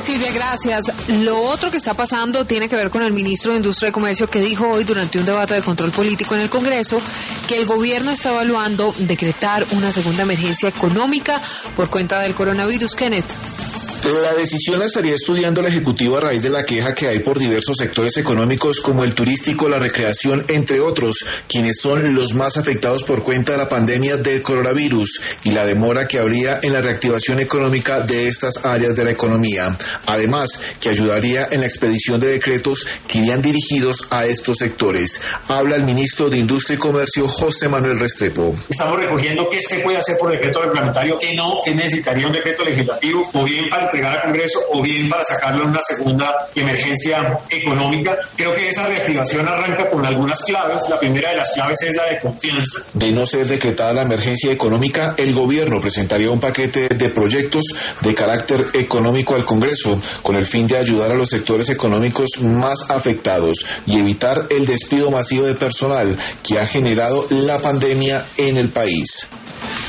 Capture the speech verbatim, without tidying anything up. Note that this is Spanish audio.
Silvia, gracias. Lo otro que está pasando tiene que ver con el ministro de Industria y Comercio, que dijo hoy durante un debate de control político en el Congreso que el gobierno está evaluando decretar una segunda emergencia económica por cuenta del coronavirus. Kenneth. La decisión la estaría estudiando el Ejecutivo a raíz de la queja que hay por diversos sectores económicos como el turístico, la recreación, entre otros, quienes son los más afectados por cuenta de la pandemia del coronavirus y la demora que habría en la reactivación económica de estas áreas de la economía. Además, que ayudaría en la expedición de decretos que irían dirigidos a estos sectores. Habla el ministro de Industria y Comercio, José Manuel Restrepo. Estamos recogiendo qué se puede hacer por decreto reglamentario, qué no, qué necesitaría un decreto legislativo, o bien para entregar al Congreso o bien para sacarlo en una segunda emergencia económica. Creo que esa reactivación arranca con algunas claves. La primera de las claves es la de confianza. De no ser decretada la emergencia económica, el gobierno presentaría un paquete de proyectos de carácter económico al Congreso con el fin de ayudar a los sectores económicos más afectados y evitar el despido masivo de personal que ha generado la pandemia en el país.